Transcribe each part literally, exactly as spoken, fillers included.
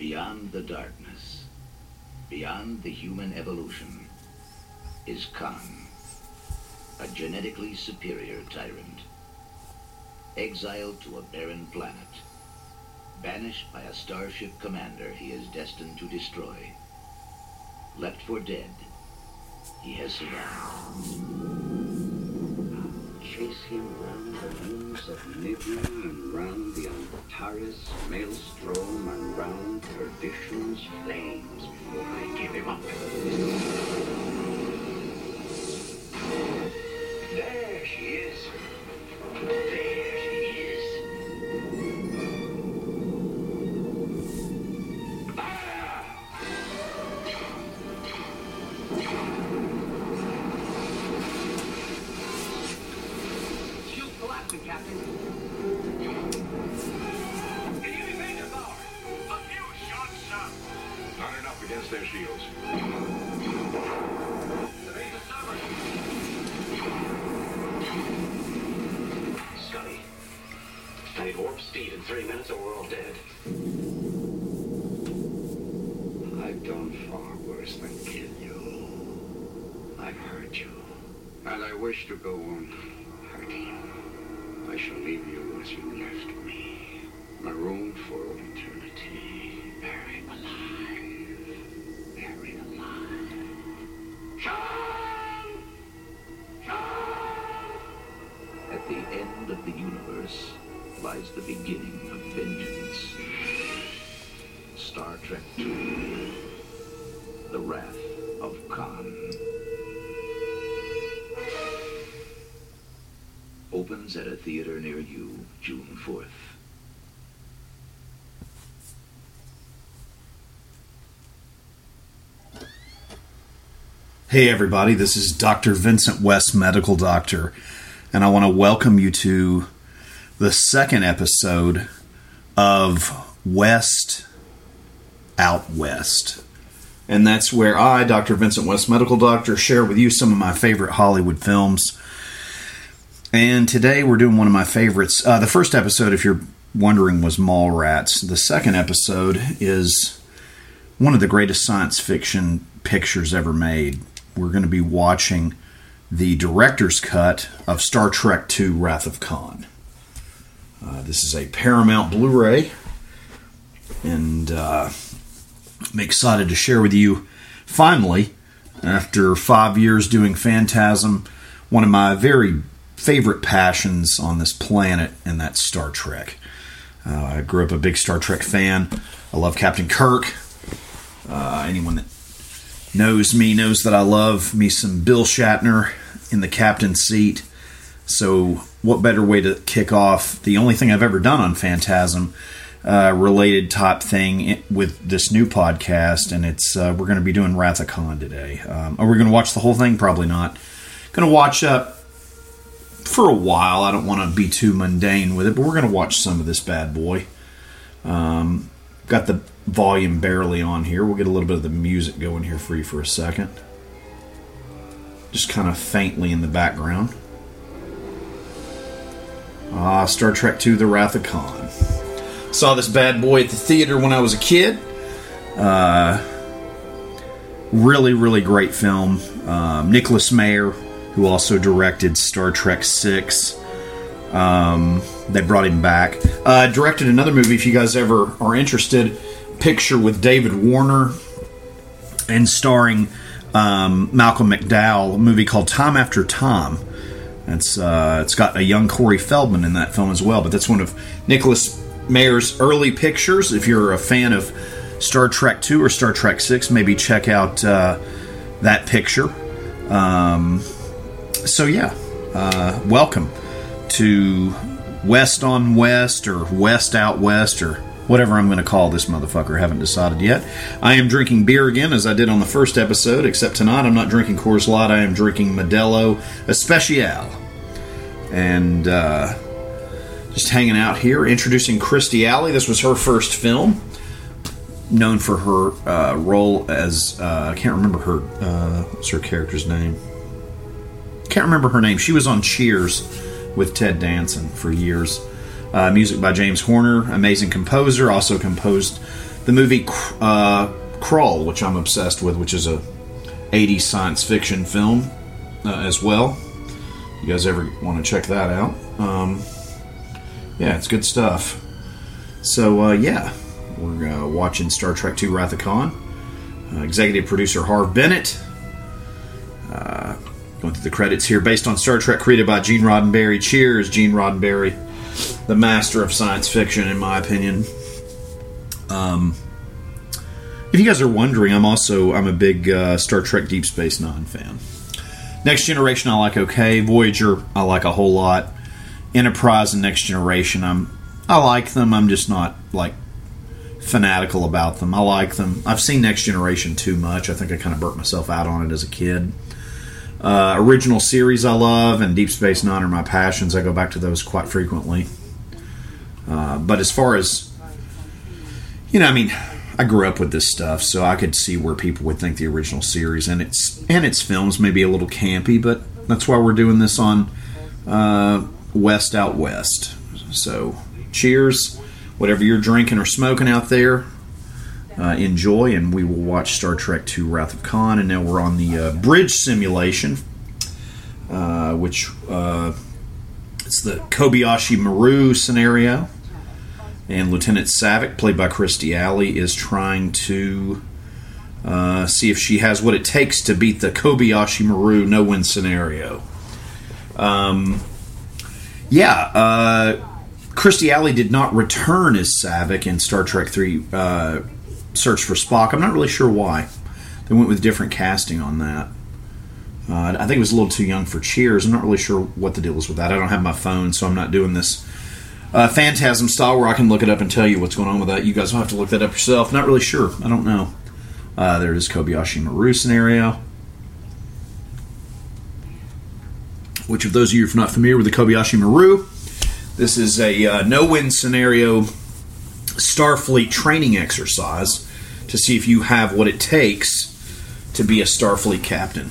Beyond the darkness, beyond the human evolution, is Khan, a genetically superior tyrant. Exiled to a barren planet, banished by a starship commander he is destined to destroy. Left for dead, he has survived. Chase him round the moons of Nibiru and round the Antares maelstrom and round perdition's flames before I give him up. There she is. There she is. Ah! Shield collapsing, Captain. Can you evade their power? A few shots, sir. Not enough against their shields. The base is submarine. Scotty, I need warp speed in three minutes or we're all dead. I've done far worse than kill you. I've hurt you. And I wish to go on hurting you. I shall leave you as you left me, marooned for all eternity, buried alive, buried alive. Sean! Sean! At the end of the universe lies the beginning of vengeance. Star Trek two, The Wrath of Khan. Opens at a theater near you June fourth. Hey everybody, this is Doctor Vincent West, Medical Doctor, and I want to welcome you to the second episode of West Out West. And that's where I, Doctor Vincent West, Medical Doctor, share with you some of my favorite Hollywood films. And today we're doing one of my favorites. Uh, the first episode, if you're wondering, was Mallrats. The second episode is one of the greatest science fiction pictures ever made. We're going to be watching the director's cut of Star Trek two, Wrath of Khan. Uh, this is a Paramount Blu-ray, and uh, I'm excited to share with you, finally, after five years doing Phantasm, one of my very favorite passions on this planet, and that's Star Trek. Uh, I grew up a big Star Trek fan. I love Captain Kirk. Uh, anyone that knows me knows that I love me some Bill Shatner in the captain's seat. So what better way to kick off the only thing I've ever done on Phantasm uh, related type thing with this new podcast, and it's uh, we're going to be doing Wrath of Khan today. Um, are we going to watch the whole thing? Probably not. Going to watch up for a while. I don't want to be too mundane with it, but we're going to watch some of this bad boy. Um, got the volume barely on here. We'll get a little bit of the music going here for you for a second. Just kind of faintly in the background. Ah, Star Trek two, The Wrath of Khan. Saw this bad boy at the theater when I was a kid. Uh, really, really great film. Um, Nicholas Meyer, who also directed Star Trek six. Um, they brought him back. Uh, directed another movie, if you guys ever are interested, Picture with David Warner, and starring um, Malcolm McDowell, a movie called Time After Time. It's, uh, it's got a young Corey Feldman in that film as well, but that's one of Nicholas Meyer's early pictures. If you're a fan of Star Trek two or Star Trek six, maybe check out uh, that picture. Um... So yeah, uh, welcome to West on West, or West Out West, or whatever I'm going to call this motherfucker. I haven't decided yet. I am drinking beer again, as I did on the first episode, except tonight I'm not drinking Coors Light. I am drinking Modelo Especial. And uh, just hanging out here, introducing Kirstie Alley. This was her first film, known for her uh, role as, uh, I can't remember her, uh, what's her character's name? Can't remember her name. She was on Cheers with Ted Danson for years. Uh, music by James Horner, amazing composer, also composed the movie uh, Crawl, which I'm obsessed with, which is a eighties science fiction film uh, as well. You guys ever want to check that out? Um, yeah, it's good stuff. So, uh, yeah, we're uh, watching Star Trek two Wrath of Khan. Uh, executive producer Harve Bennett. Uh, going through the credits here. Based on Star Trek, created by Gene Roddenberry. Cheers, Gene Roddenberry. The master of science fiction, in my opinion. Um, if you guys are wondering, I'm also I'm a big uh, Star Trek Deep Space Nine fan. Next Generation, I like okay. Voyager, I like a whole lot. Enterprise and Next Generation, I'm I like them. I'm just not like fanatical about them. I like them. I've seen Next Generation too much. I think I kind of burnt myself out on it as a kid. Uh, original series I love, and Deep Space Nine are my passions. I go back to those quite frequently. Uh, but as far as, you know, I mean, I grew up with this stuff, so I could see where people would think the original series and its and its films may be a little campy, but that's why we're doing this on uh, West Out West. So, cheers. Whatever you're drinking or smoking out there, uh, enjoy, and we will watch Star Trek two Wrath of Khan. And now we're on the uh, bridge simulation, uh, which uh, it's the Kobayashi Maru scenario. And Lieutenant Saavik, played by Kirstie Alley, is trying to uh, see if she has what it takes to beat the Kobayashi Maru no-win scenario. Um, yeah, uh... Kirstie Alley did not return as Saavik in Star Trek three uh, Search for Spock. I'm not really sure why. They went with different casting on that. Uh, I think it was a little too young for Cheers. I'm not really sure what the deal is with that. I don't have my phone, so I'm not doing this uh, Phantasm style where I can look it up and tell you what's going on with that. You guys will have to look that up yourself. Not really sure. I don't know. Uh, there it is, Kobayashi Maru scenario. Which, of those of you who are not familiar with the Kobayashi Maru, this is a uh, no-win scenario Starfleet training exercise to see if you have what it takes to be a Starfleet captain.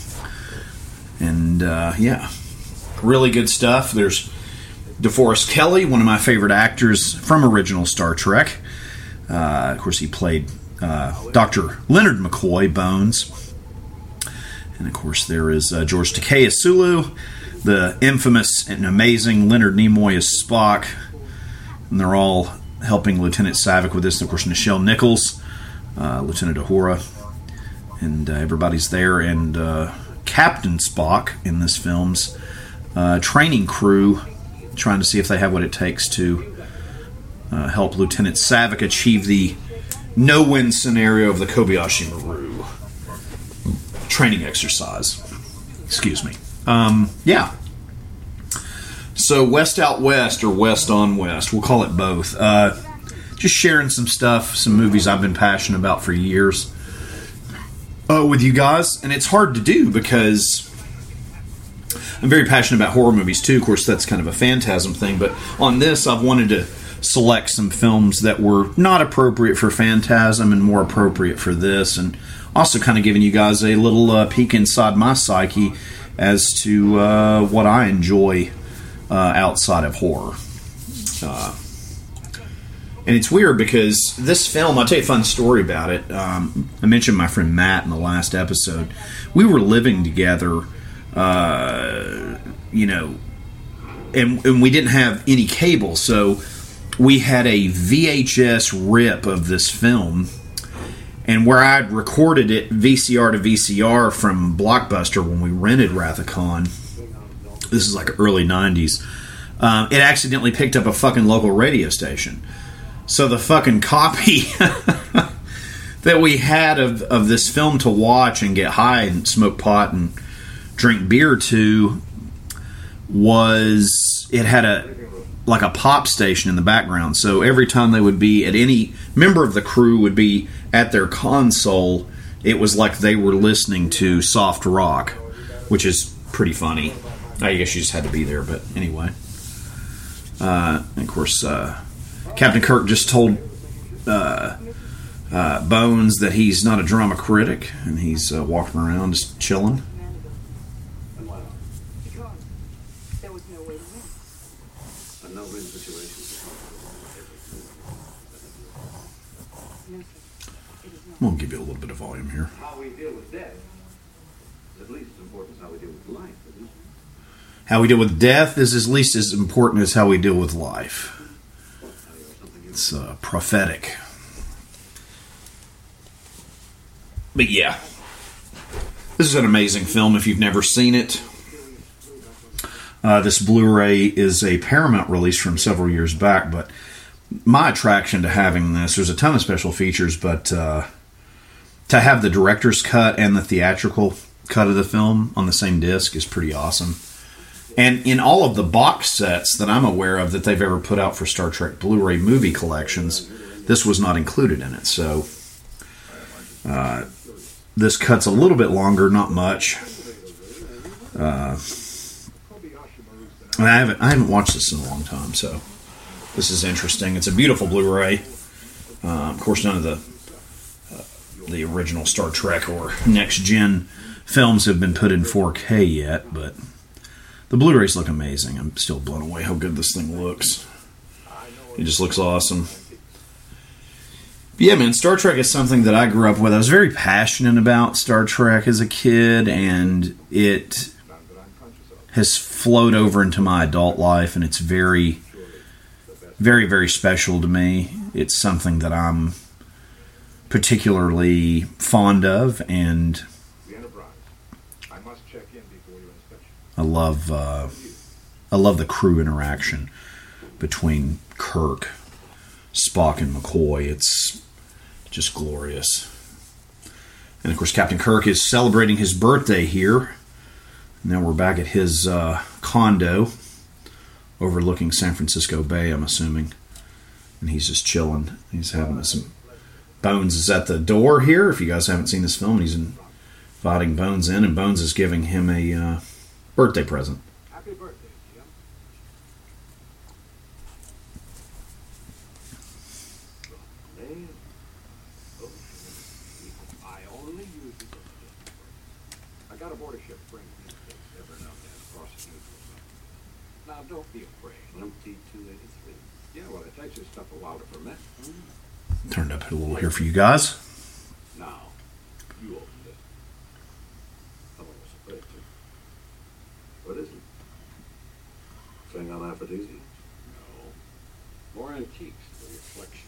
And, uh, yeah, really good stuff. There's DeForest Kelley, one of my favorite actors from original Star Trek. Uh, of course, he played uh, Doctor Leonard McCoy, Bones. And, of course, there is uh, George Takei Sulu, the infamous and amazing Leonard Nimoy as Spock, and they're all helping Lieutenant Saavik with this. And of course, Nichelle Nichols, uh, Lieutenant Uhura, and uh, everybody's there. And uh, Captain Spock in this film's uh, training crew, trying to see if they have what it takes to uh, help Lieutenant Saavik achieve the no-win scenario of the Kobayashi Maru training exercise. Excuse me. Um, yeah. So West Out West, or West on West, we'll call it both. Uh, just sharing some stuff, some movies I've been passionate about for years uh, with you guys. And it's hard to do because I'm very passionate about horror movies too. Of course, that's kind of a Phantasm thing. But on this, I've wanted to select some films that were not appropriate for Phantasm and more appropriate for this. And also kind of giving you guys a little uh, peek inside my psyche as to uh, what I enjoy uh, outside of horror. Uh, and it's weird because this film, I'll tell you a fun story about it. Um, I mentioned my friend Matt in the last episode. We were living together, uh, you know, and, and we didn't have any cable, so we had a V H S rip of this film. And where I'd recorded it V C R to V C R from Blockbuster when we rented Wrath of Khan, this is like early nineties, um, it accidentally picked up a fucking local radio station. So the fucking copy that we had of, of this film to watch and get high and smoke pot and drink beer to was, it had a like a pop station in the background. So every time they would be at any member of the crew would be at their console, it was like they were listening to soft rock, which is pretty funny. I guess you just had to be there, but anyway. Uh, and of course, uh, Captain Kirk just told uh, uh, Bones that he's not a drama critic, and he's uh, walking around just chilling. I'm going to give you a little bit of volume here. How we deal with death is at least as important as how we deal with life, isn't it? How we deal with death is at least as important as how we deal with life. It's uh, prophetic. But yeah, this is an amazing film if you've never seen it. Uh, this Blu-ray is a Paramount release from several years back, but my attraction to having this, there's a ton of special features, but uh, to have the director's cut and the theatrical cut of the film on the same disc is pretty awesome. And in all of the box sets that I'm aware of that they've ever put out for Star Trek Blu-ray movie collections, this was not included in it. So uh, this cut's a little bit longer, not much. Uh, and I haven't I haven't watched this in a long time, so this is interesting. It's a beautiful Blu-ray. Uh, of course, none of the uh, the original Star Trek or Next Gen films have been put in four K yet, but the Blu-rays look amazing. I'm still blown away how good this thing looks. It just looks awesome. But yeah, man, Star Trek is something that I grew up with. I was very passionate about Star Trek as a kid, and it has flowed over into my adult life, and it's very, very, very special to me. It's something that I'm particularly fond of, and I love uh, I love the crew interaction between Kirk, Spock, and McCoy. It's just glorious. And of course, Captain Kirk is celebrating his birthday here. Now we're back at his uh, condo overlooking San Francisco Bay, I'm assuming. And he's just chilling. He's having some... Bones is at the door here, if you guys haven't seen this film. He's inviting Bones in, and Bones is giving him a uh, birthday present. Happy birthday, Jim. I only use it. I got aboard a ship bringing these things every now and then across the neutral zone. Now, don't be afraid. M T two eighty-three. Yeah, well, it takes this stuff a while to ferment. Turned up a little here for you guys. Now, you open it. How long was it put it to? What is it? Thing on aphrodisiacs? No. More antiques for your collection.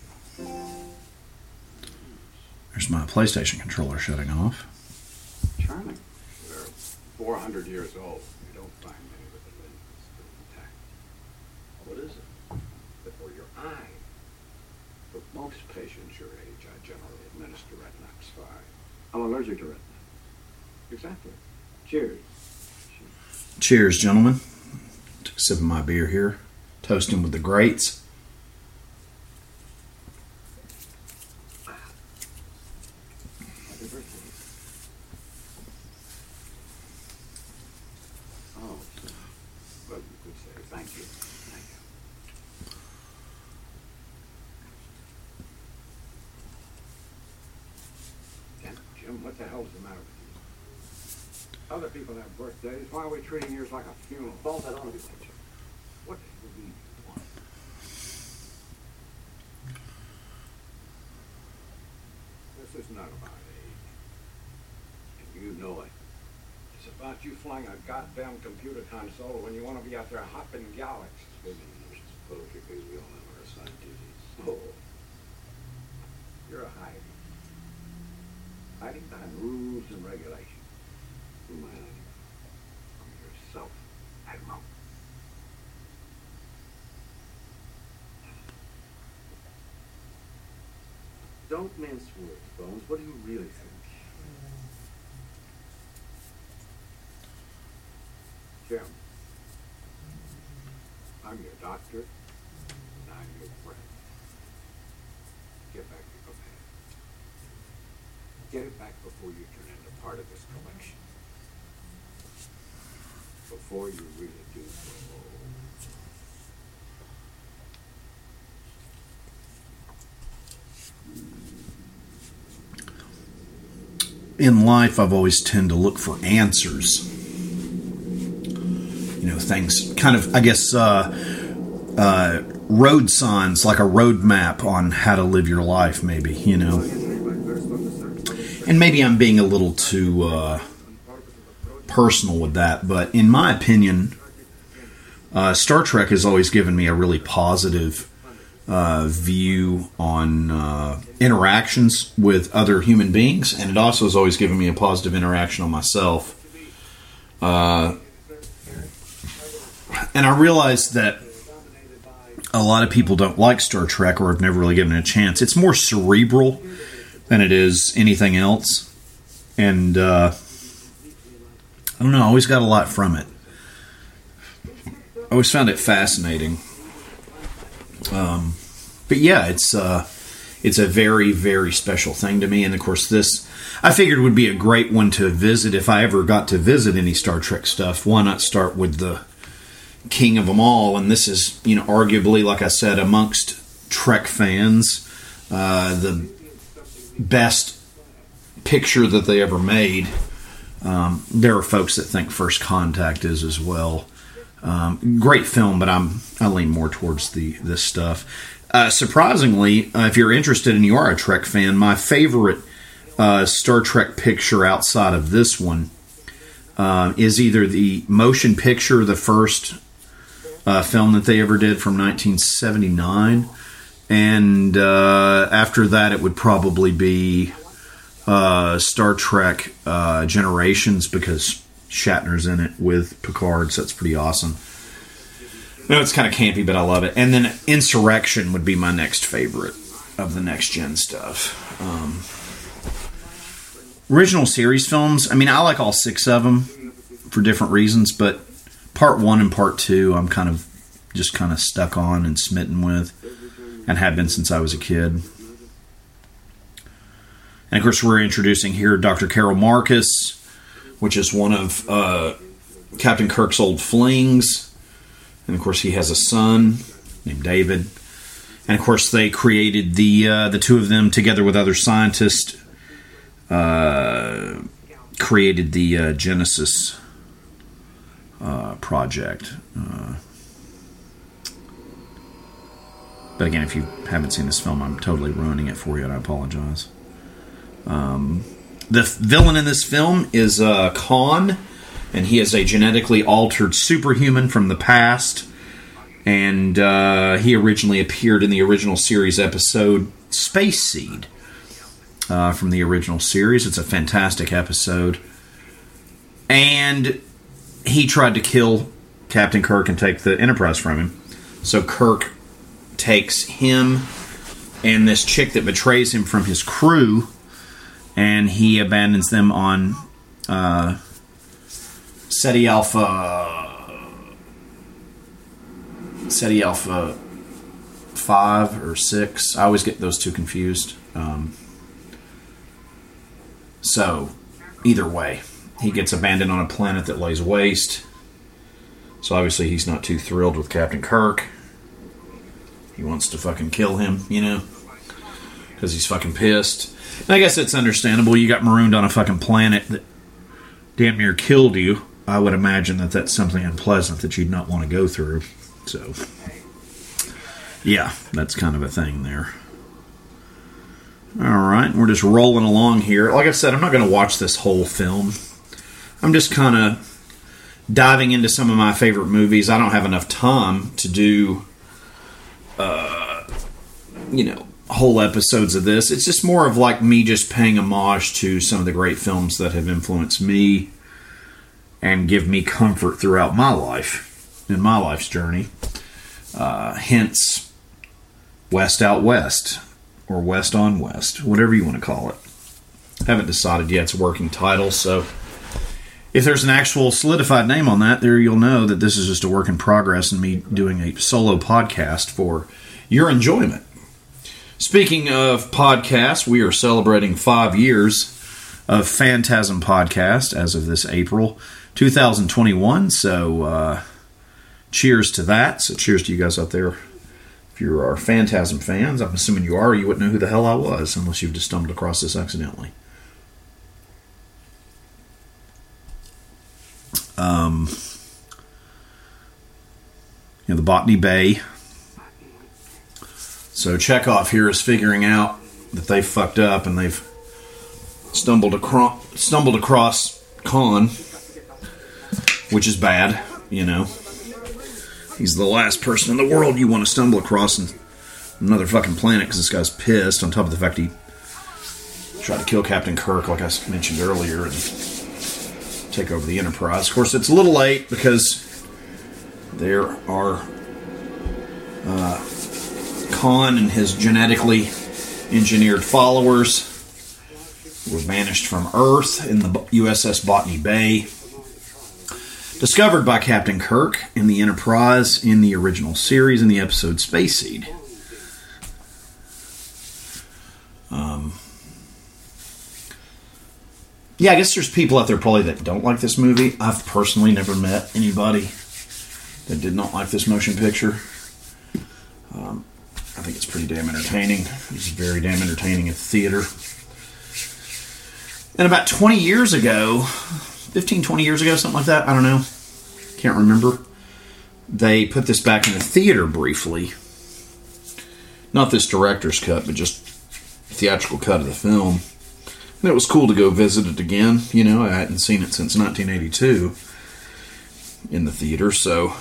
There's my PlayStation controller shutting off. Charming. They're four hundred years old. You don't find many with the lenses still intact. What is it? Before your eye. For most patients your age, I generally administer Retinox five. I'm allergic to retina. Exactly. Cheers. Cheers, gentlemen. Took a sip of my beer here. Toasting with the greats. Happy birthday. Oh. Well, you could say thank you. Thank you. Jim, Jim, what the hell's the matter with you? Other people have birthdays. Why are we treating yours like a funeral? Fall that on me, Jim. What do you want? This is not about age. And you know it. It's about you flying a goddamn computer console when you want to be out there hopping galaxies. Maybe you should suppose because we all have our assigned duties. Oh. You're a hiding. Hiding behind rules and regulations. Who am I hiding? From yourself, Admiral. Don't mince words, Bones. What do you really think? Jim, I'm your doctor, and I'm your friend. Get back your command. Get it back before you turn into part of this collection. Before you really do grow old. In life, I've always tend to look for answers. You know, things kind of, I guess, uh, uh, road signs, like a road map on how to live your life, maybe, you know. And maybe I'm being a little too uh, personal with that, but in my opinion, uh, Star Trek has always given me a really positive uh, view on uh, interactions with other human beings, and it also has always given me a positive interaction on myself. Uh, and I realized that a lot of people don't like Star Trek or have never really given it a chance. It's more cerebral than it is anything else. And, uh, I don't know, I always got a lot from it. I always found it fascinating. Um, but yeah, it's, uh, it's a very, very special thing to me. And of course this, I figured would be a great one to visit if I ever got to visit any Star Trek stuff. Why not start with the king of them all? And this is, you know, arguably, like I said, amongst Trek fans, uh, the best picture that they ever made. Um, there are folks that think First Contact is as well. Um, great film, but I'm I lean more towards the this stuff. Uh, surprisingly, uh, if you're interested and you are a Trek fan, my favorite uh, Star Trek picture outside of this one uh, is either the motion picture, the first Uh, film that they ever did from nineteen seventy-nine, and uh, after that it would probably be uh, Star Trek uh, Generations, because Shatner's in it with Picard, so that's pretty awesome. No, it's kind of campy, but I love it. And then Insurrection would be my next favorite of the next gen stuff. Um, original series films, I mean, I like all six of them for different reasons, but Part one and part two, I'm kind of just kind of stuck on and smitten with, and have been since I was a kid. And of course, we're introducing here Doctor Carol Marcus, which is one of uh, Captain Kirk's old flings. And of course, he has a son named David. And of course, they created the uh, the two of them together with other scientists, uh, created the uh, Genesis Uh, project. Uh, but again, if you haven't seen this film, I'm totally ruining it for you, and I apologize. Um, the villain in this film is uh, Khan, and he is a genetically altered superhuman from the past, and uh, he originally appeared in the original series episode Space Seed uh, from the original series. It's a fantastic episode. And he tried to kill Captain Kirk and take the Enterprise from him. So Kirk takes him and this chick that betrays him from his crew, and he abandons them on uh, Ceti Alpha Ceti Alpha five or six. I always get those two confused. Um, so, either way, he gets abandoned on a planet that lays waste. So obviously he's not too thrilled with Captain Kirk. He wants to fucking kill him, you know, because he's fucking pissed. And I guess it's understandable. You got marooned on a fucking planet that damn near killed you. I would imagine that that's something unpleasant that you'd not want to go through. So, yeah, that's kind of a thing there. Alright, we're just rolling along here. Like I said, I'm not going to watch this whole film. I'm just kind of diving into some of my favorite movies. I don't have enough time to do, uh, you know, whole episodes of this. It's just more of like me just paying homage to some of the great films that have influenced me and give me comfort throughout my life, in my life's journey. Uh, hence, West Out West, or West on West, whatever you want to call it. Haven't decided yet. It's a working title, so if there's an actual solidified name on that, there you'll know that this is just a work in progress and me doing a solo podcast for your enjoyment. Speaking of podcasts, we are celebrating five years of Phantasm Podcast as of this April two thousand twenty-one, so uh, cheers to that. So cheers to you guys out there. If you are Phantasm fans, I'm assuming you are, you wouldn't know who the hell I was unless you've just stumbled across this accidentally. Um, you know, the Botany Bay So Chekhov here is figuring out that they fucked up and they've stumbled across stumbled across Khan, which is bad, you know. He's the last person in the world you want to stumble across on another fucking planet because this guy's pissed, on top of the fact he tried to kill Captain Kirk, like I mentioned earlier, and take over the Enterprise. Of course, it's a little late because there are uh, Khan and his genetically engineered followers were banished from Earth in the U S S Botany Bay. Discovered by Captain Kirk in the Enterprise in the original series in the episode Space Seed. Um, yeah, I guess there's people out there probably that don't like this movie. I've personally never met anybody that did not like this motion picture. Um, I think it's pretty damn entertaining. It's very damn entertaining at the theater. And about twenty years ago, fifteen, twenty years ago, something like that, I don't know, can't remember, they put this back in the theater briefly. Not this director's cut, but just theatrical cut of the film. And it was cool to go visit it again. You know, I hadn't seen it since nineteen eighty-two in the theater, so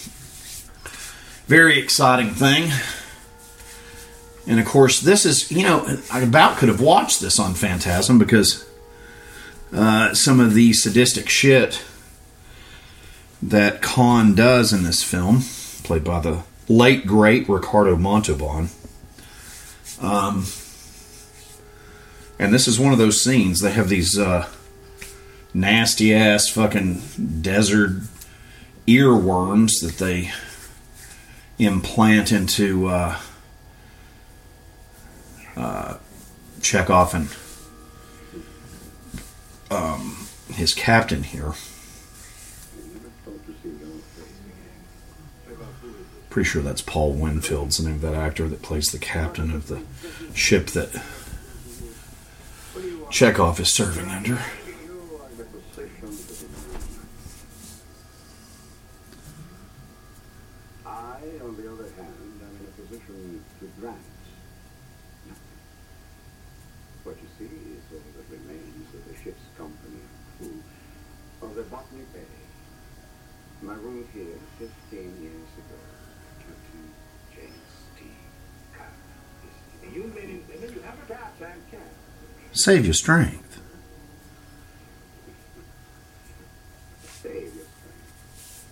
very exciting thing. And of course, this is, you know, I about could have watched this on Phantasm because uh, some of the sadistic shit that Khan does in this film, played by the late, great Ricardo Montalban. Um, and this is one of those scenes. They have these uh, nasty-ass fucking desert earworms that they implant into uh, uh, Chekhov and um, his captain here. Pretty sure that's Paul Winfield's the name of that actor that plays the captain of the ship that Chekhov is serving under. I, on the other hand, am in a position to grant nothing. What you see is all that remains of the ship's company and crew of the Botany Bay. Marooned here fifteen years ago. Captain James T. Kirk. You men and women, you have a Captain Kirk. Save your strength. Save your strength.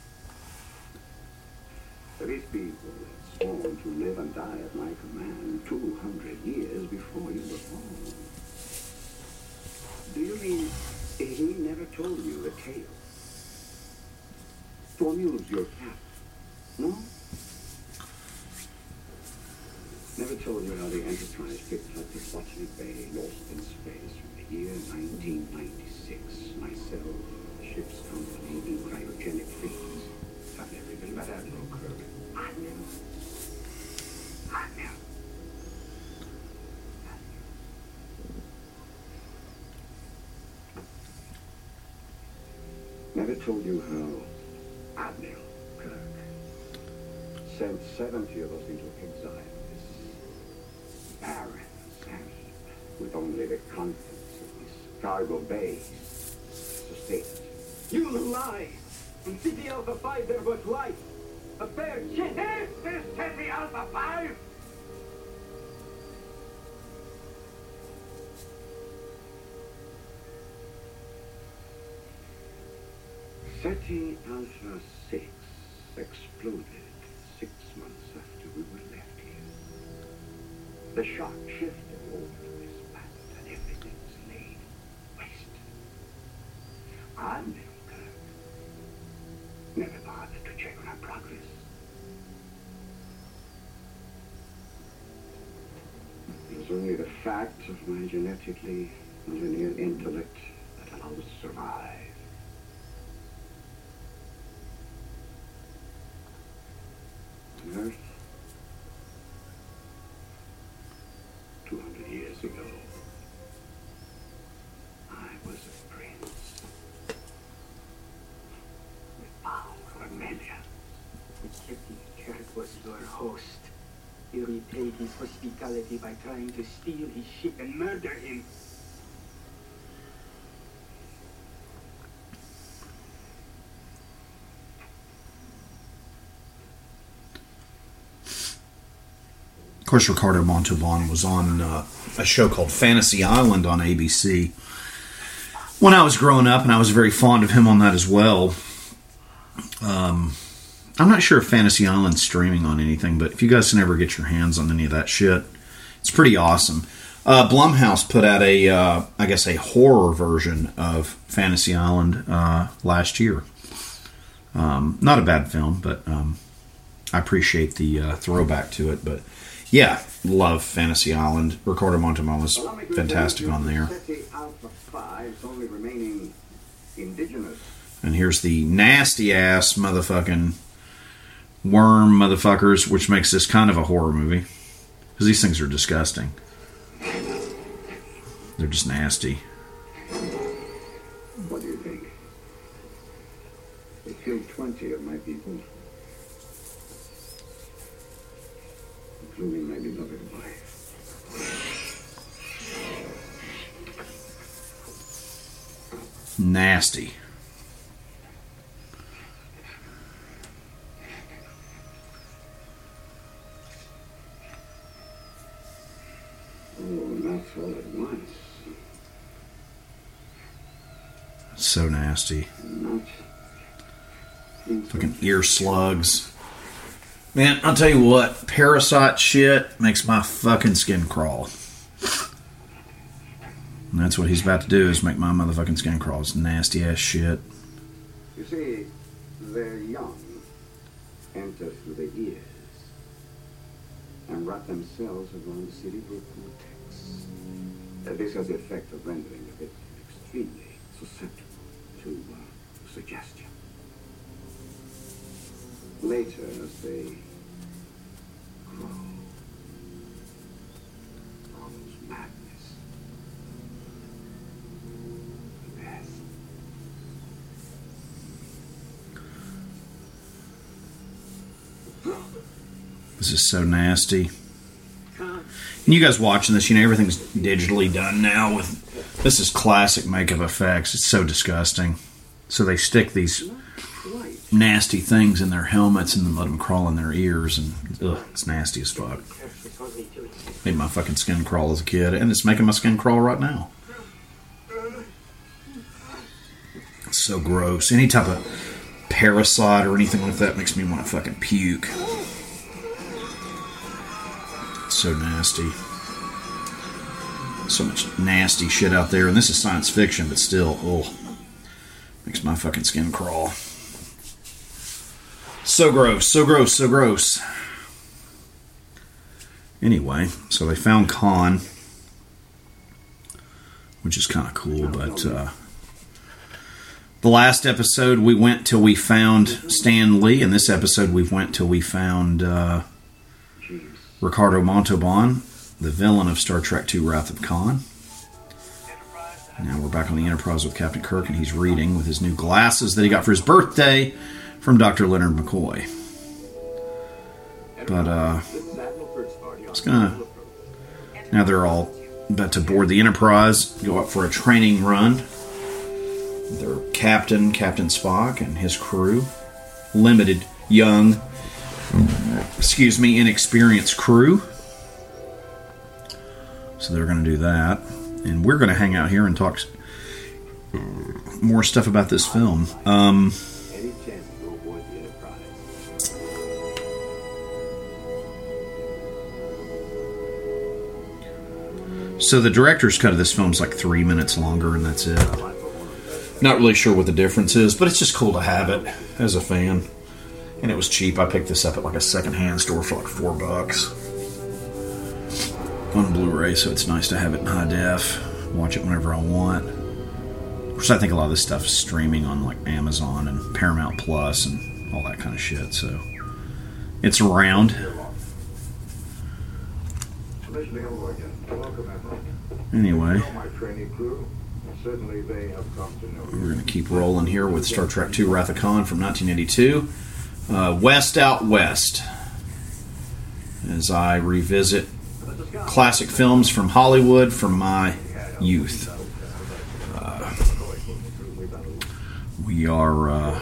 These people had sworn to live and die at my command two hundred years before you were born. Do you mean he never told you the tale? To amuse your cat? No? Never told you how the Enterprise picked up the Botany Bay, lost in space from the year nineteen ninety-six. Myself, the ship's company, in cryogenic freeze. I've never even met Admiral Kirk. I knew. I knew. Never told you how Admiral Kirk sent seventy of us into exile. Barren sand, with only the contents of these cargo bays to sustain us. You lie! In City Alpha five there was life. A fair shit. This is City Alpha five! City Alpha six exploded six months after we were left here. The shock shifted over to this planet and everything's laid waste. I'm Kirk. Never bothered to check on our progress. It was only the fact of my genetically engineered intellect that allowed us to survive. On Earth, two hundred years ago, I was a prince with power and millions. Captain Kirk was your host. He repaid his hospitality by trying to steal his ship and murder him. Of course, Ricardo Montalban was on uh, a show called Fantasy Island on A B C when I was growing up, and I was very fond of him on that as well. Um, I'm not sure if Fantasy Island's streaming on anything, but if you guys can ever get your hands on any of that shit, it's pretty awesome. Uh, Blumhouse put out a, uh, I guess, a horror version of Fantasy Island uh, last year. Um, not a bad film, but um, I appreciate the uh, throwback to it, but yeah, love Fantasy Island. Ricardo Montalban was fantastic on there. And here's the nasty ass motherfucking worm motherfuckers, which makes this kind of a horror movie. Because these things are disgusting. They're just nasty. What do you think? They killed twenty of my people. Including my beloved wife. Nasty. Oh, not all at once. So nasty. Not Fucking ear slugs. Man, I'll tell you what, parasite shit makes my fucking skin crawl. And that's what he's about to do, is make my motherfucking skin crawl. It's nasty ass shit. You see, their young enter through the ears and wrap themselves around the cerebral cortex. Uh, this has the effect of rendering the victim extremely susceptible to uh, suggestion. Later, as they grow, follows madness, death. This is so nasty. And you guys watching this, you know, everything's digitally done now. With this is classic makeup effects. It's so disgusting. So they stick these nasty things in their helmets and then let them crawl in their ears, and ugh, it's nasty as fuck. Made my fucking skin crawl as a kid, and it's making my skin crawl right now. It's so gross. Any type of parasite or anything like that makes me want to fucking puke. It's so nasty. So much nasty shit out there, and this is science fiction, but still, oh, makes my fucking skin crawl. So gross, so gross, so gross. Anyway, so they found Khan, which is kind of cool, but uh, the last episode we went till we found Stan Lee. In this episode we went till we found uh, Ricardo Montalban, the villain of Star Trek two Wrath of Khan. Now we're back on the Enterprise with Captain Kirk, and he's reading with his new glasses that he got for his birthday from Doctor Leonard McCoy. But, uh, it's gonna... Now they're all about to board the Enterprise, go up for a training run. Their captain, Captain Spock, and his crew. Limited, young, excuse me, inexperienced crew. So they're going to do that. And we're going to hang out here and talk more stuff about this film. Um... So the director's cut of this film is like three minutes longer, and that's it. Not really sure what the difference is, but it's just cool to have it as a fan. And it was cheap. I picked this up at like a secondhand store for like four bucks on Blu-ray, so it's nice to have it in high def. Watch it whenever I want. Of course, I think a lot of this stuff is streaming on like Amazon and Paramount Plus and all that kind of shit, so it's around. Anyway, we're going to keep rolling here with Star Trek two Wrath of Khan from nineteen eighty-two. Uh, West Out West. as I revisit classic films from Hollywood from my youth. Uh, we are uh,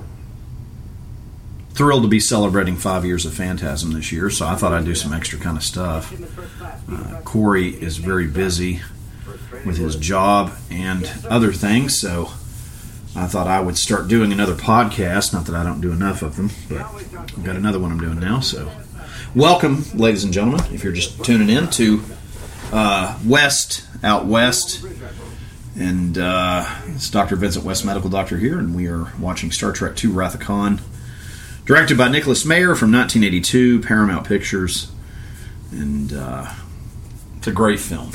thrilled to be celebrating five years of Phantasm this year, so I thought I'd do some extra kind of stuff. Uh, Corey is very busy with his job and other things, so I thought I would start doing another podcast. Not that I don't do enough of them, but I've got another one I'm doing now. So welcome, ladies and gentlemen, if you're just tuning in to uh, West, Out West. And uh, it's Doctor Vincent West, Medical Doctor here, and we are watching Star Trek two Wrath of Khan, directed by Nicholas Meyer from nineteen eighty-two, Paramount Pictures. And uh, it's a great film.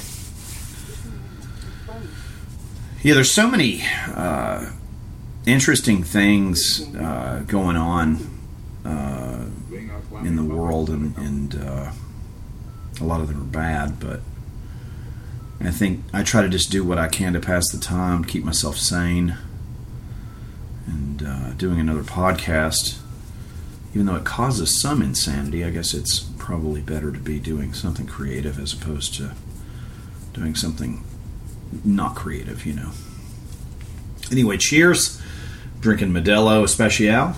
Yeah, there's so many uh, interesting things uh, going on uh, in the world, and, and uh, a lot of them are bad, but I think I try to just do what I can to pass the time, keep myself sane, and uh, doing another podcast, even though it causes some insanity, I guess it's probably better to be doing something creative as opposed to doing something not creative, you know. Anyway, cheers. Drinking Modelo Especial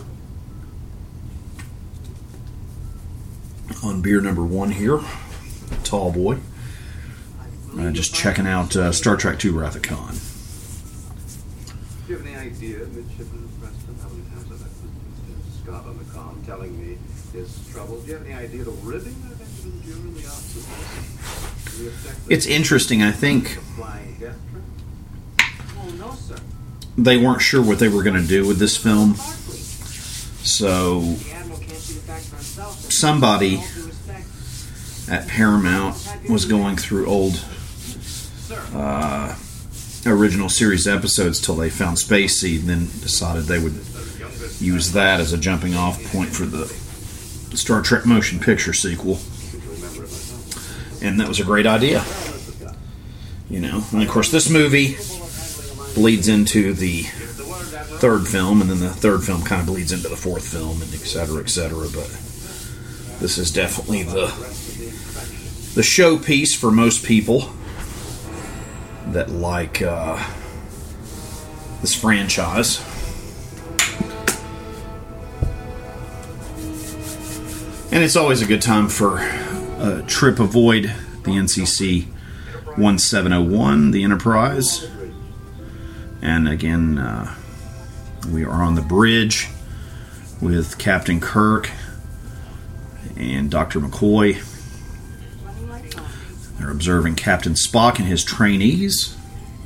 on beer number one here. Tall boy. Uh, just checking out uh, Star Trek two Wrath of Khan. Do you have any idea, Midshipman Preston, how many times I've had Scott on the comm telling me his troubles? Do you have any idea the ribbing that I've had to endure in the ops? It's interesting, I think. Flying death trip? Oh, no, sir. They weren't sure what they were going to do with this film. So somebody at Paramount was going through old uh, original series episodes till they found Space Seed, and then decided they would use that as a jumping off point for the Star Trek motion picture sequel. And that was a great idea. You know, and of course this movie bleeds into the third film, and then the third film kind of bleeds into the fourth film, and et cetera, et cetera. But this is definitely the the showpiece for most people that like uh, this franchise. And it's always a good time for a trip avoid the N C C seventeen oh one, the Enterprise. And again, uh, we are on the bridge with Captain Kirk and Doctor McCoy. They're observing Captain Spock and his trainees.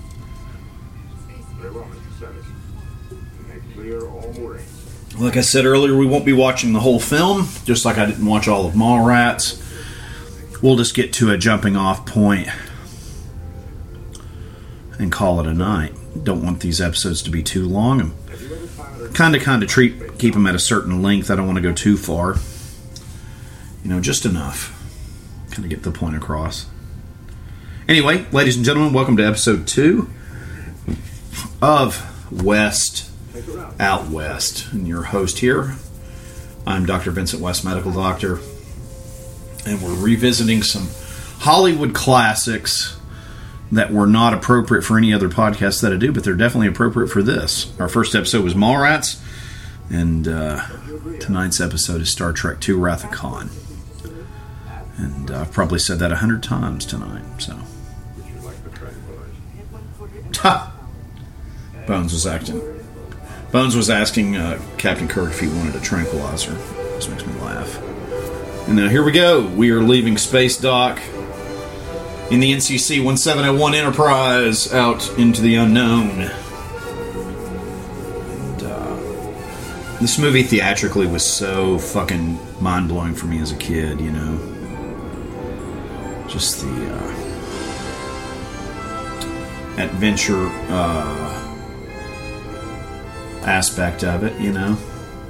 Like I said earlier, we won't be watching the whole film, just like I didn't watch all of Mallrats. We'll just get to a jumping off point and call it a night. Don't want these episodes to be too long. I'm kind of, kind of treat, keep them at a certain length. I don't want to go too far. You know, just enough. Kind of get the point across. Anyway, ladies and gentlemen, welcome to episode two of West, Out West. And your host here, I'm Doctor Vincent West, Medical Doctor. And we're revisiting some Hollywood classics that were not appropriate for any other podcast that I do, but they're definitely appropriate for this. Our first episode was Mallrats, and uh, tonight's episode is Star Trek two Wrath of Khan. And uh, I've probably said that a hundred times tonight, so. Ha! Bones was acting. Bones was asking uh, Captain Kirk if he wanted a tranquilizer. This makes me laugh. And now here we go. We are leaving Space Dock in the N C C seventeen oh one Enterprise out into the unknown. And uh, this movie theatrically was so fucking mind-blowing for me as a kid, you know. Just the uh, adventure uh, aspect of it, you know.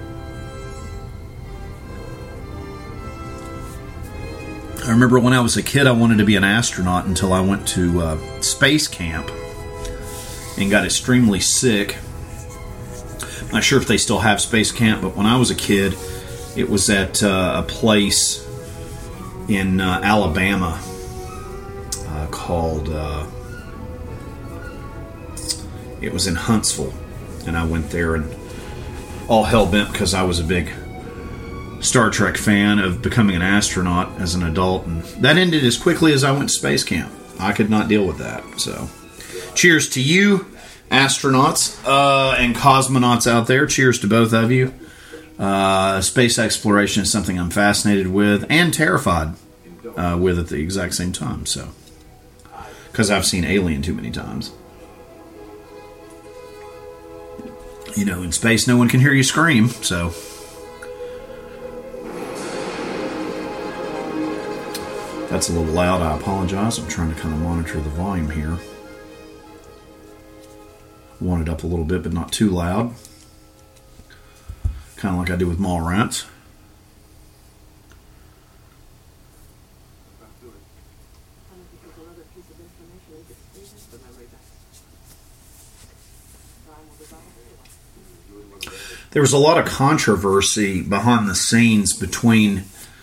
I remember when I was a kid, I wanted to be an astronaut until I went to uh, space camp and got extremely sick. I'm not sure if they still have space camp, but when I was a kid, it was at uh, a place in uh, Alabama uh, called, uh, it was in Huntsville, and I went there and all hell bent because I was a big Star Trek fan of becoming an astronaut as an adult, and that ended as quickly as I went to space camp. I could not deal with that. So, cheers to you, astronauts uh, and cosmonauts out there. Cheers to both of you. Uh, space exploration is something I'm fascinated with and terrified uh, with at the exact same time. So, because I've seen Alien too many times. You know, in space, no one can hear you scream, so. That's a little loud, I apologize. I'm trying to kind of monitor the volume here. Want it up a little bit, but not too loud. Kind of like I do with mall rats. There was a lot of controversy behind the scenes between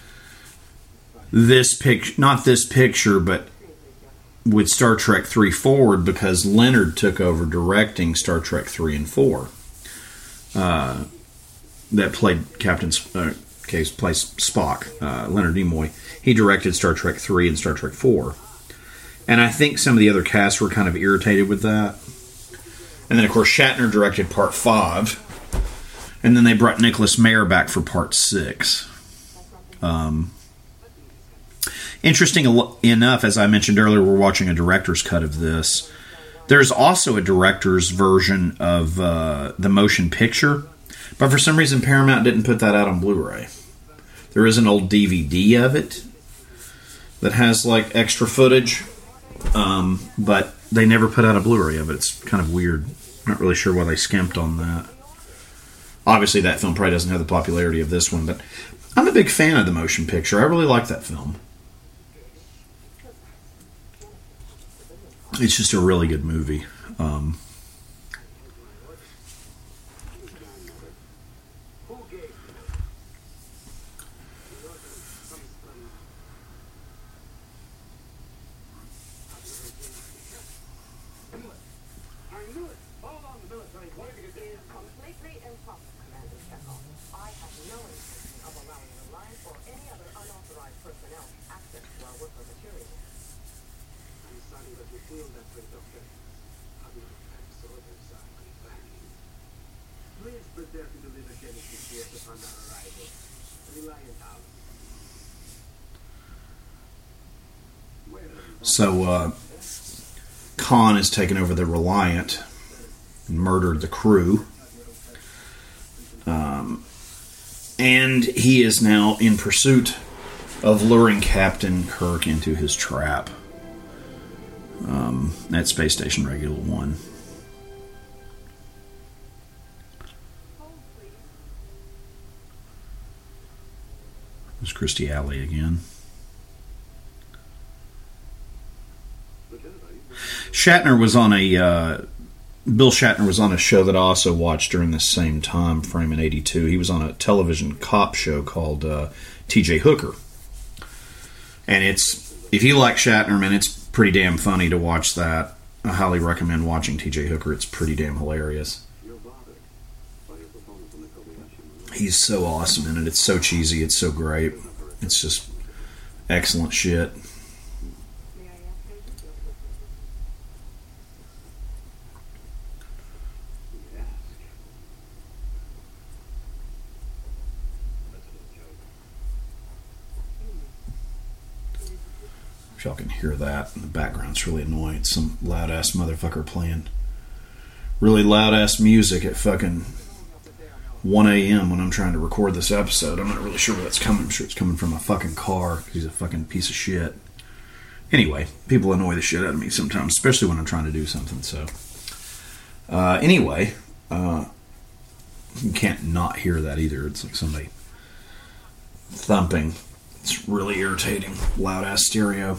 this picture, not this picture, but with Star Trek three forward, because Leonard took over directing Star Trek three and four. Uh, that played Captain uh, Case plays Spock, uh, Leonard Nimoy. He directed Star Trek three and Star Trek four, and I think some of the other casts were kind of irritated with that. And then, of course, Shatner directed Part five, and then they brought Nicholas Meyer back for Part six. Um. Interesting enough, as I mentioned earlier, we're watching a director's cut of this. There's also a director's version of uh, the motion picture, but for some reason Paramount didn't put that out on Blu-ray. There is an old D V D of it that has like extra footage, um, but they never put out a Blu-ray of it. It's kind of weird. Not really sure why they skimped on that. Obviously, that film probably doesn't have the popularity of this one, but I'm a big fan of the motion picture. I really like that film. It's just a really good movie. Um, So, uh, Khan has taken over the Reliant and murdered the crew. Um, and he is now in pursuit of luring Captain Kirk into his trap um, at Space Station Regular One. There's Kirstie Alley again. Shatner was on a uh, Bill Shatner was on a show that I also watched during the same time frame in eighty-two. He was on a television cop show called uh, T J Hooker, and it's if you like Shatner, man, it's pretty damn funny to watch that. I highly recommend watching T J Hooker. It's pretty damn hilarious. He's so awesome in it. It's so cheesy. It's so great. It's just excellent shit. If y'all can hear that in the background, it's really annoying. It's some loud ass motherfucker playing really loud ass music at fucking one a.m. when I'm trying to record this episode. I'm not really sure where that's coming. I'm sure it's coming from my fucking car. He's a fucking piece of shit. Anyway, people annoy the shit out of me sometimes, especially when I'm trying to do something. So, uh, anyway, uh, you can't not hear that either. It's like somebody thumping. It's really irritating. Loud ass stereo.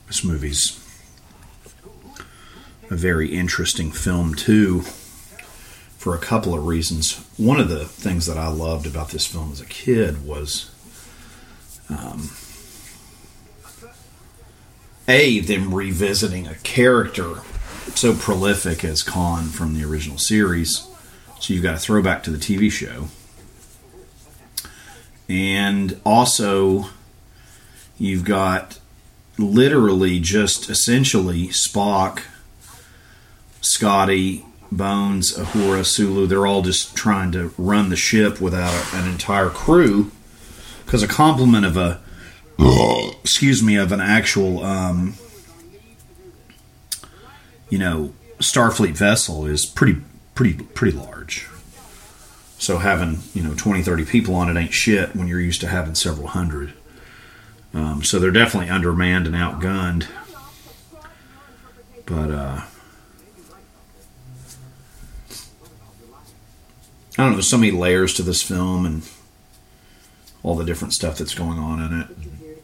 This movie's a very interesting film, too, for a couple of reasons. One of the things that I loved about this film as a kid was, um, A, them revisiting a character so prolific as Khan from the original series. So you've got a throwback to the T V show. And also, you've got literally just essentially Spock, Scotty, Bones, Uhura, Sulu. They're all just trying to run the ship without an entire crew. Because a complement of a, excuse me, of an actual, um, you know, Starfleet vessel is pretty, pretty, pretty large. So having, you know, twenty, thirty people on it ain't shit when you're used to having several hundred. Um, so they're definitely undermanned and outgunned. But, uh, I don't know, there's so many layers to this film and all the different stuff that's going on in it.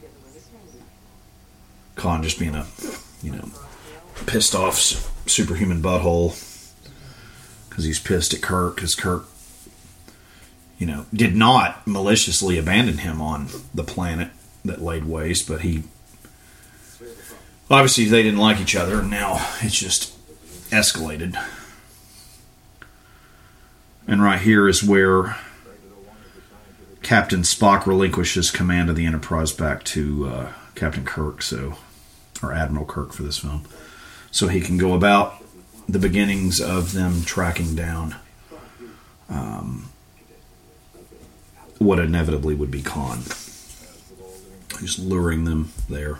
Khan just being a, you know, pissed off superhuman butthole because he's pissed at Kirk because Kirk, you know, did not maliciously abandon him on the planet that laid waste, but he obviously they didn't like each other, and now it's just escalated. And right here is where Captain Spock relinquishes command of the Enterprise back to uh, Captain Kirk, so or Admiral Kirk for this film, so he can go about the beginnings of them tracking down um, what inevitably would be Khan. Just luring them there.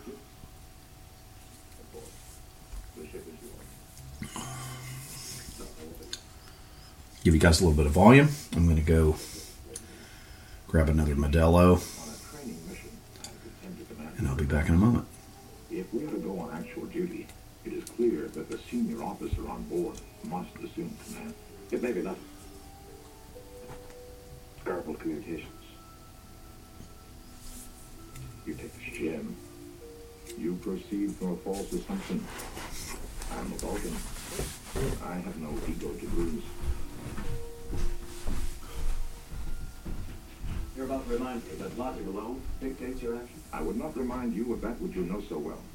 Give you guys a little bit of volume. I'm going to go grab another Modelo, and I'll be back in a moment. If we are to go on actual duty, it is clear that the senior officer on board must assume command. It may be nothing. Garbled communications. You take the Jim. You proceed from a false assumption. I am a Vulcan. I have no ego to lose. You're about to remind me that logic alone dictates your action? I would not remind you of that which you know so well.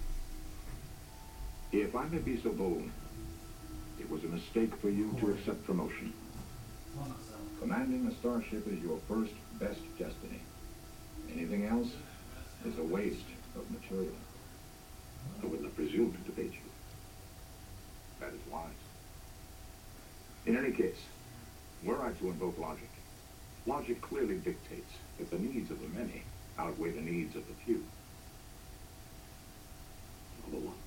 If I may be so bold, it was a mistake for you to accept promotion. Commanding a starship is your first best destiny. Anything else is a waste of material. I would not presume to debate you. That is wise. In any case, were I to invoke logic, logic clearly dictates that the needs of the many outweigh the needs of the few. Number one.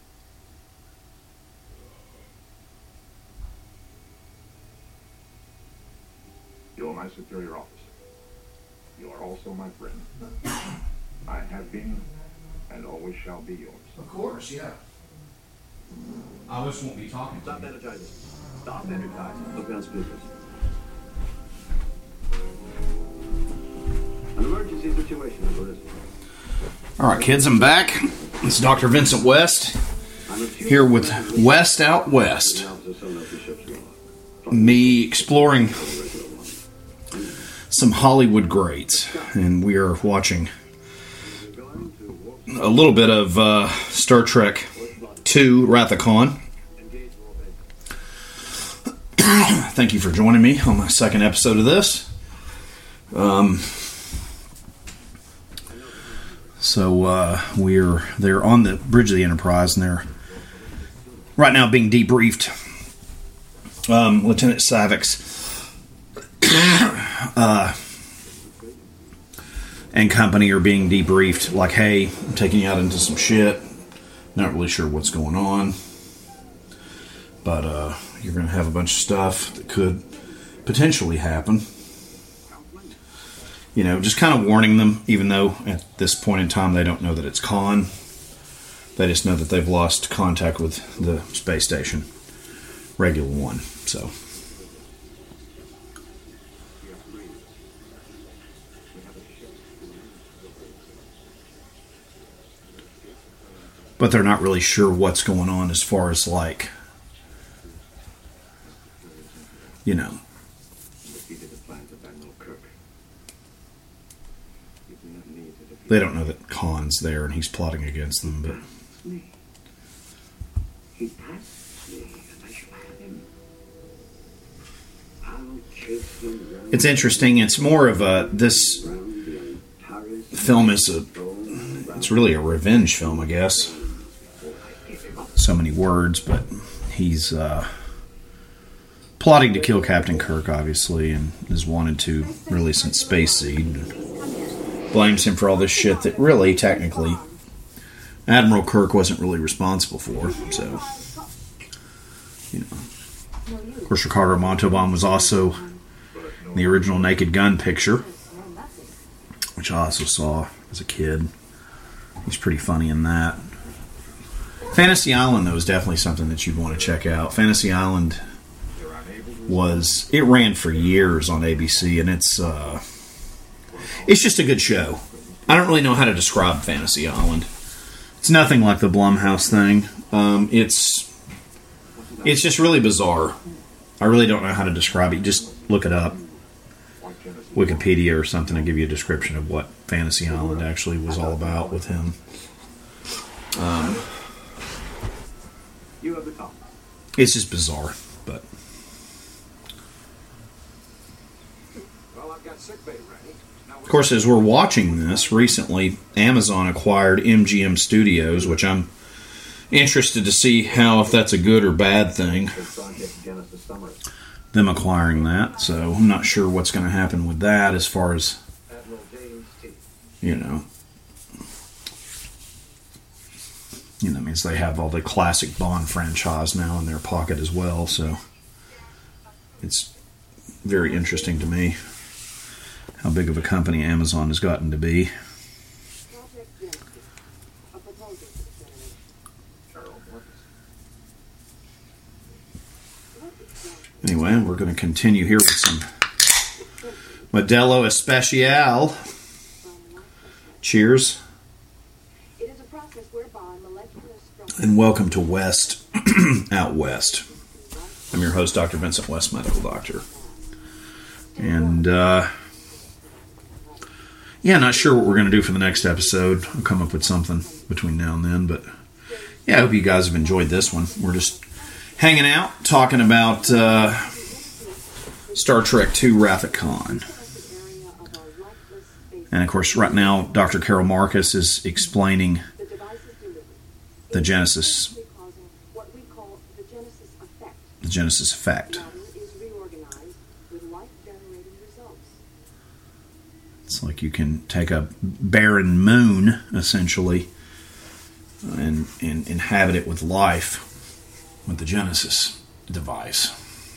You're my superior officer. You are also my friend. I have been and always shall be yours. Of course, yeah. I just won't be talking to Stop you. energizing. Stop energizing. Look on speakers. An emergency situation, what is it? All right, kids, I'm back. It's Doctor Vincent West here with West Out West. Me exploring some Hollywood greats, and we are watching a little bit of uh, Star Trek two, Wrath of Khan. Thank you for joining me on my second episode of this. Um, so uh, we're they're on the bridge of the Enterprise, and they're right now being debriefed. Um, Lieutenant Savik's uh, and company are being debriefed, like, hey, I'm taking you out into some shit. Not really sure what's going on. But uh, you're going to have a bunch of stuff that could potentially happen. You know, just kind of warning them, even though at this point in time they don't know that it's Khan. They just know that they've lost contact with the space station. Regular one, so... but they're not really sure what's going on as far as, like, you know. They don't know that Khan's there and he's plotting against them, but He passed me, and I shall have him. I'll chase him round. it's interesting. It's more of a, this round the Antares. film is a, it's really a revenge film, I guess. So many words, but he's uh, plotting to kill Captain Kirk, obviously, and has wanted to really since Space Seed. Blames him for all this shit that really, technically, Admiral Kirk wasn't really responsible for. So, you know, of course, Ricardo Montalban was also in the original Naked Gun picture, which I also saw as a kid. He's pretty funny in that. Fantasy Island, though, is definitely something that you'd want to check out. Fantasy Island was, it ran for years on A B C, and it's uh, it's just a good show. I don't really know how to describe Fantasy Island. It's nothing like the Blumhouse thing. Um, it's it's just really bizarre. I really don't know how to describe it. Just look it up. Wikipedia or something to give you a description of what Fantasy Island actually was all about with him. Um, You have the top. it's just bizarre, but Well, I've got sick bay ready. Now of course, as we're watching this, recently Amazon acquired M G M Studios, which I'm interested to see how, if that's a good or bad thing, Project Genesis Summary. them acquiring that. So I'm not sure what's going to happen with that as far as, Admiral James T. you know, you know, means they have all the classic Bond franchise now in their pocket as well. So it's very interesting to me how big of a company Amazon has gotten to be. Project Genesis, a proposal for the Federation. Charles Marcus. What exactly Anyway, we're going to continue here with some Modelo Especial. from what Cheers, it is a process whereby molecular structure and welcome to West, Out West. I'm your host, Doctor Vincent West, Medical Doctor. And, uh, yeah, not sure what we're going to do for the next episode. I'll come up with something between now and then. But, yeah, I hope you guys have enjoyed this one. We're just hanging out, talking about uh, Star Trek two Wrath of Khan. area of our lifeless space. And, of course, right now, Doctor Carol Marcus is explaining The device is delivered. the Genesis, Causing what we call the Genesis effect. the Genesis effect. Matter is reorganized with life-generating results. It's like you can take a barren moon, essentially, and, and inhabit it with life with the Genesis device,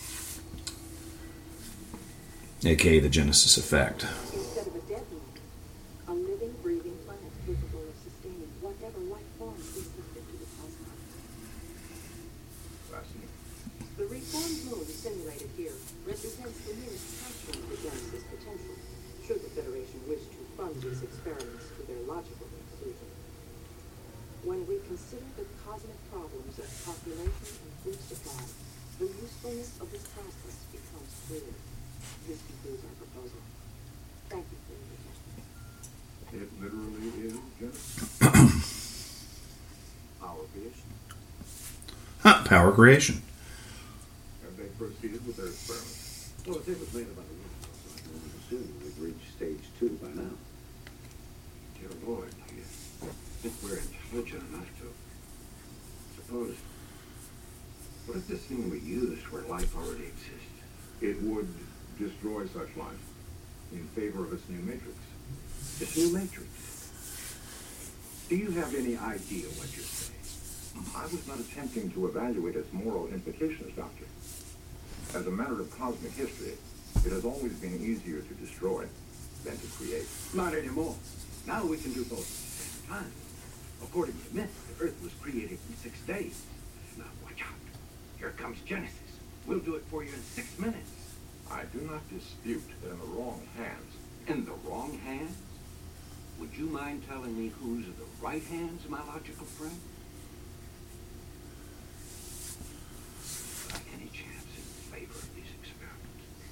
aka the Genesis effect. Instead of a dead moon, a living, breathing planet capable of sustaining whatever life form is lifted to the cosmos. Fascinating. The reformed moon simulated here represents the nearest fraction of the Genesis potential, should the Federation wish to fund these experiments to their logical conclusion. When we consider the cosmic problems of population and food supply, the usefulness of this process becomes clear. This concludes our proposal. Thank you for your attention. It literally is Genesis. Our creation. Huh, power creation. Have they proceeded with their experiments? Well, the tape was made about a week ago, so I can only assume we've reached stage two by now. Dear Lord, do you think we're intelligent enough to... Suppose... What if this thing we used where life already exists? It would destroy such life in favor of its new matrix. This new matrix. Do you have any idea what you're saying? I was not attempting to evaluate its moral implications, Doctor. As a matter of cosmic history, it has always been easier to destroy than to create. Not anymore. Now we can do both at the same time. According to myth, the Earth was created in six days. Now watch out. Here comes Genesis. We'll do it for you in six minutes. I do not dispute that in the wrong hands. In the wrong hands? Would you mind telling me whose are the right hands, my logical friend?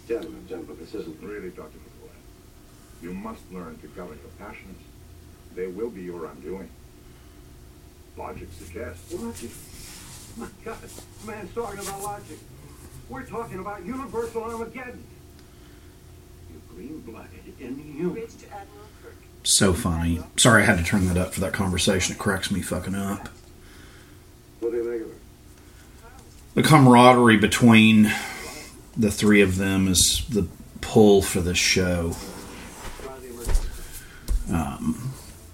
Gentlemen, gentlemen, this isn't... Really, Doctor McCoy, you must learn to govern your passions. They will be your undoing. Logic suggests. Logic? My God, this man's talking about logic. We're talking about universal Armageddon. You green-blooded, inhuman. Bridge to Admiral Kirk. So funny. Sorry I had to turn that up for that conversation. It cracks me fucking up. What do you make of it? The camaraderie between the three of them is the pull for this show. Um,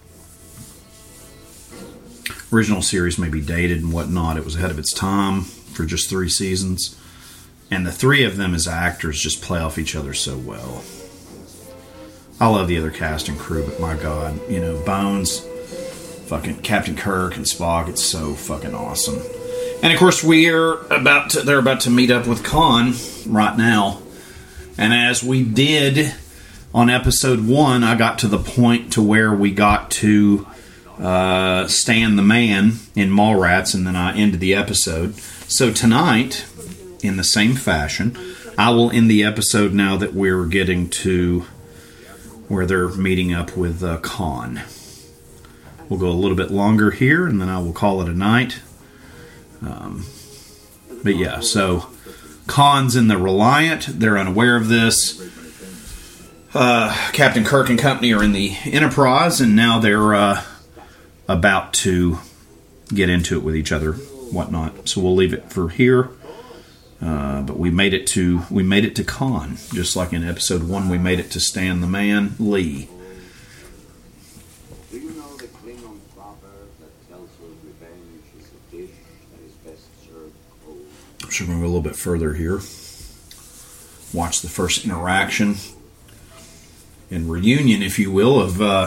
original series may be dated and whatnot. It was ahead of its time for just three seasons. And the three of them as actors just play off each other so well. I love the other cast and crew, but my God, you know, Bones, fucking Captain Kirk and Spock, it's so fucking awesome. And of course, we're about to, they're about to meet up with Khan right now. And as we did on episode one, I got to the point to where we got to uh, Stan the Man in Mallrats, and then I ended the episode. So tonight, in the same fashion, I will end the episode now that we're getting to where they're meeting up with uh, Khan. We'll go a little bit longer here, and then I will call it a night. Um, but yeah, so Khan's in the Reliant. They're unaware of this. Uh, Captain Kirk and company are in the Enterprise, and now they're uh, about to get into it with each other, whatnot. So we'll leave it for here. Uh, but we made it to we made it to Khan, just like in episode one. We made it to Stan the Man Lee. Do you know the Klingon proverb that tells us revenge is a dish that is best served cold? So we're going to go a little bit further here. Watch the first interaction and reunion, if you will, of uh,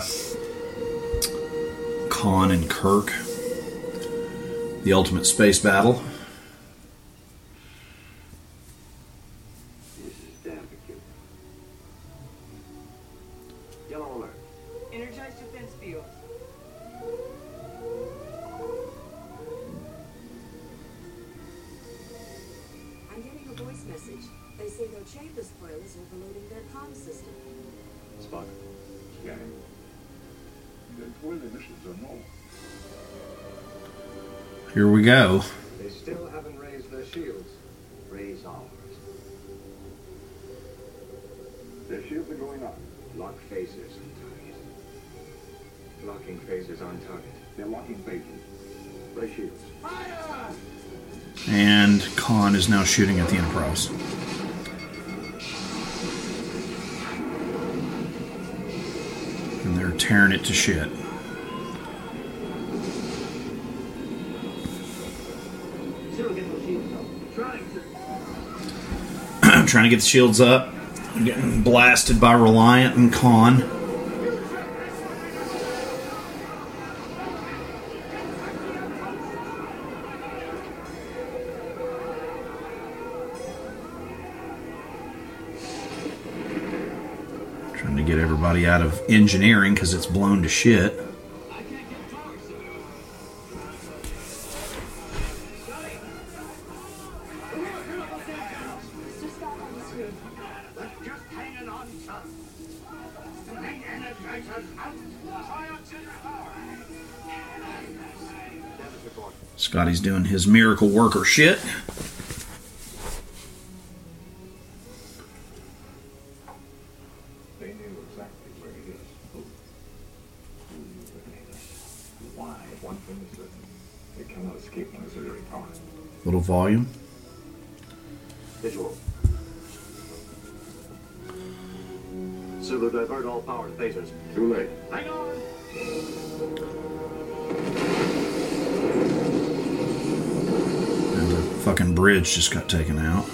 Khan and Kirk. The ultimate space battle. This is damn peculiar. Yellow alert. Energize defense field. I'm getting a voice message. They say their chamber spoilers are overloading their comm system. Spock. Scanning. The toilet emissions are null. Here we go. They still haven't raised their shields. Raise ours. Their shields are going up. Lock phasers on target. Locking phasers on target. They're locking phases. Raise shields. And Khan is now shooting at the Enterprise. And they're tearing it to shit. Still get those shields up. Trying to. Trying to get the shields up. Getting blasted by Reliant and Khan. Trying to get everybody out of engineering because it's blown to shit. Scotty's doing his miracle worker shit. They knew exactly where it is. Who? Who knew the nameless? Why? One thing is certain. They cannot escape my auxiliary power. Little volume. Visual. Sulu, divert all power to phasers. Too late. Hang on. And the fucking bridge just got taken out.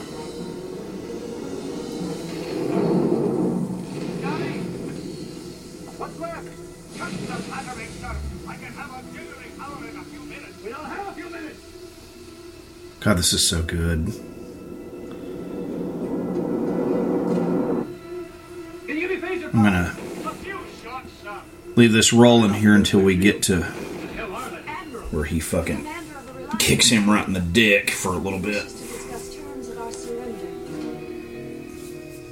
Johnny! What's left? Just the battery, sir. I can have auxiliary power in a few minutes. We don't have a few minutes. God, this is so good. Can you give me phaser? I'm gonna A few shots, sir. leave this rolling here until we get to Hell are they? Admiral, where he fucking commander of the Reliant, kicks him right in the dick for a little bit. wishes to discuss terms of our surrender.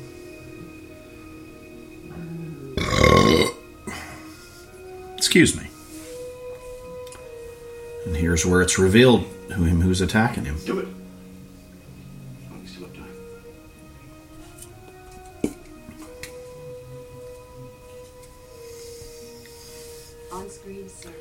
Excuse me. And here's where it's revealed who him who's attacking him. Do it. Oh, we still have time. On screen, sir.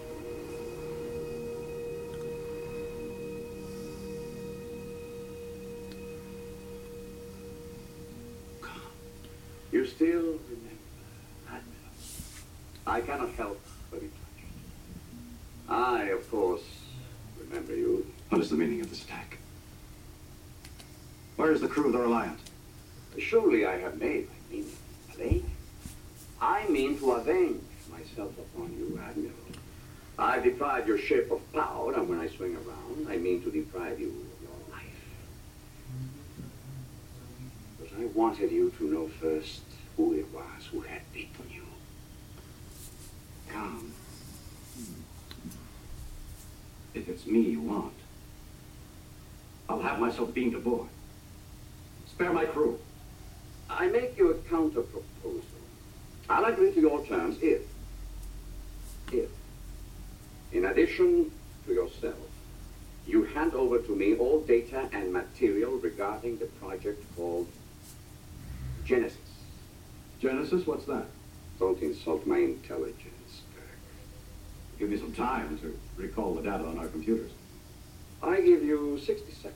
You still remember, Admiral. I cannot help but be touched. I, of course, remember you. What is the meaning of this attack? Where is the crew of the Reliant? Surely I have made my meaning plain. I mean to avenge myself upon you, Admiral. I've deprived your ship of power, and when I swing around, I mean to deprive you of your life. But I wanted you to know first who it was who had beaten you. Come. If it's me you want, I'll have myself beamed aboard. Spare my crew. I make you a counter proposal. I'll agree to your terms if, if, in addition to yourself, you hand over to me all data and material regarding the project called Genesis. Genesis, what's that? Don't insult my intelligence, Kirk. Give me some time to recall the data on our computers. I give you sixty seconds.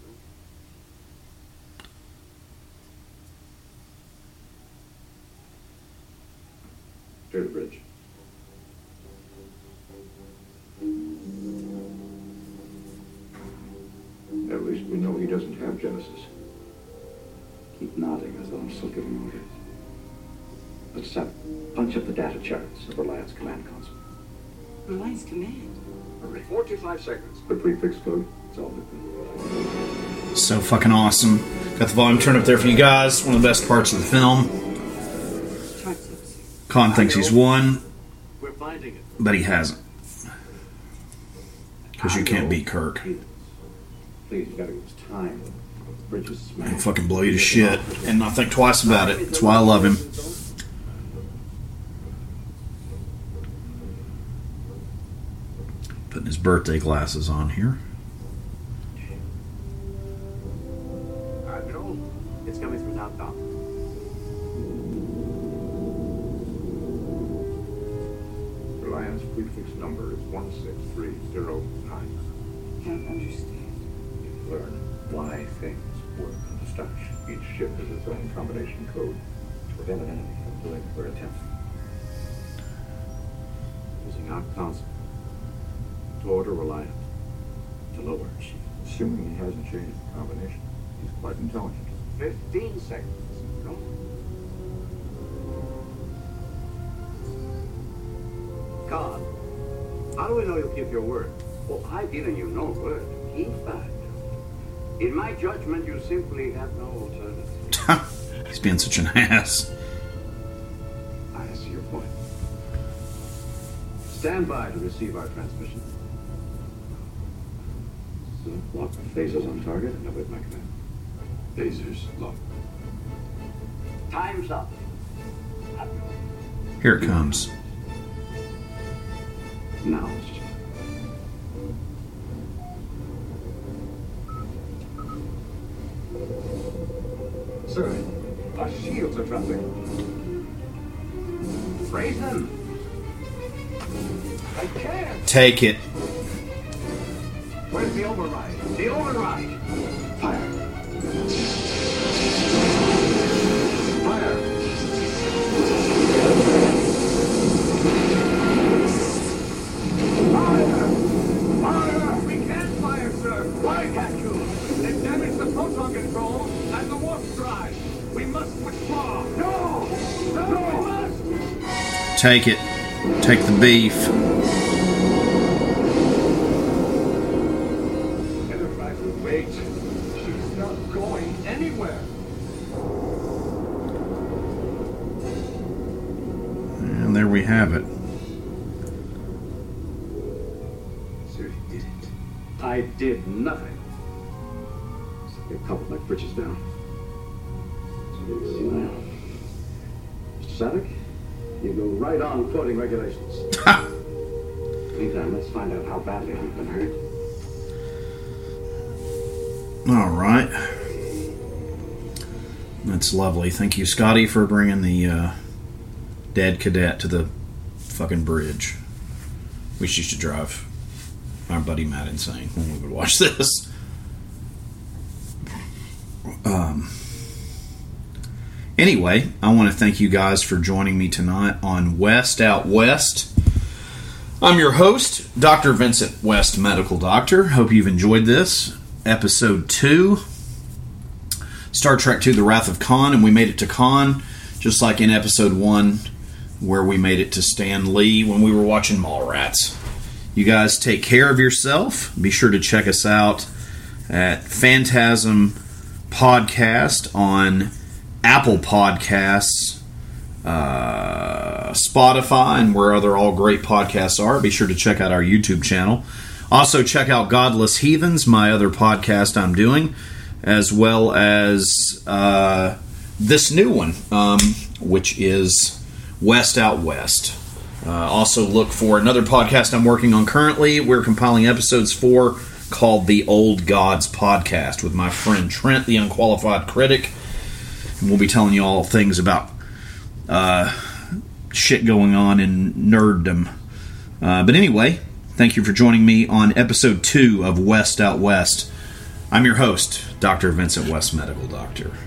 Clear the bridge. At least we know he doesn't have Genesis. Keep nodding as though I'm still giving orders. Let's uh, punch up the data charts of Reliance Command Console. Reliance Command. Hurry. forty-five seconds. The prefix code. It's all open. So fucking awesome. Got the volume turned up there for you guys. One of the best parts of the film. Charts up, sir. Khan thinks he's won, We're finding it. but he hasn't. Because you can't beat Kirk. Please, you gotta give us time. The bridge is He'll smashed. fucking blow you to shit and not think twice about it. That's why I love him. Putting his birthday glasses on here. Admiral, it's coming through now, Tom. Reliance prefix number is one six three zero nine. Can't understand. You've learned why things work under such. Each ship has its own combination code. To prevent an enemy from doing what we're attempting. Using our console to order Reliant to lower our shield. Assuming he hasn't changed the combination, he's quite intelligent. Fifteen seconds. Go. Khan, how do we know you'll keep your word? Well, I've given you no word to keep that. In my judgment, you simply have no alternative. He's being such an ass. I see your point. Stand by to receive our transmission. So, lock the phasers on target and await my command. Phasers locked. Time's up. Here it comes. Now, Mister Sir, our shields are dropping. Raise them. I can't. Take it. Where's the override? The override! Fire. Fire! Fire! Fire! We can't fire, sir. Why can't you? They've damaged the proton control and the warp drive. We must withdraw. No! No, we must! Take it. Take the beef. Enterprise will wait. She's not going anywhere. And there we have it. Sir, you did it. I did nothing. Simply coupled my britches down. So you see now. Mister Savick, you go right on quoting regulations. Meantime, let's find out how badly we've been hurt. All right. That's lovely. Thank you, Scotty, for bringing the uh, dead cadet to the fucking bridge. We used to drive our buddy Matt insane when we would watch this. Um. Anyway, I want to thank you guys for joining me tonight on West Out West. I'm your host, Doctor Vincent West, Medical Doctor. Hope you've enjoyed this. Episode two, Star Trek two, The Wrath of Khan, and we made it to Khan, just like in Episode one, where we made it to Stan Lee when we were watching Mallrats. You guys take care of yourself. Be sure to check us out at Phantasm Podcast on Apple Podcasts, uh, Spotify, and where other all great podcasts are. Be sure to check out our YouTube channel. Also, check out Godless Heathens, my other podcast I'm doing, as well as uh, this new one, um, which is West Out West. Uh, also, look for another podcast I'm working on currently. We're compiling episodes for, called The Old Gods Podcast, with my friend Trent, the Unqualified Critic. And we'll be telling you all things about uh, shit going on in nerddom. Uh, but anyway, thank you for joining me on episode two of West Out West. I'm your host, Doctor Vincent West, Medical Doctor.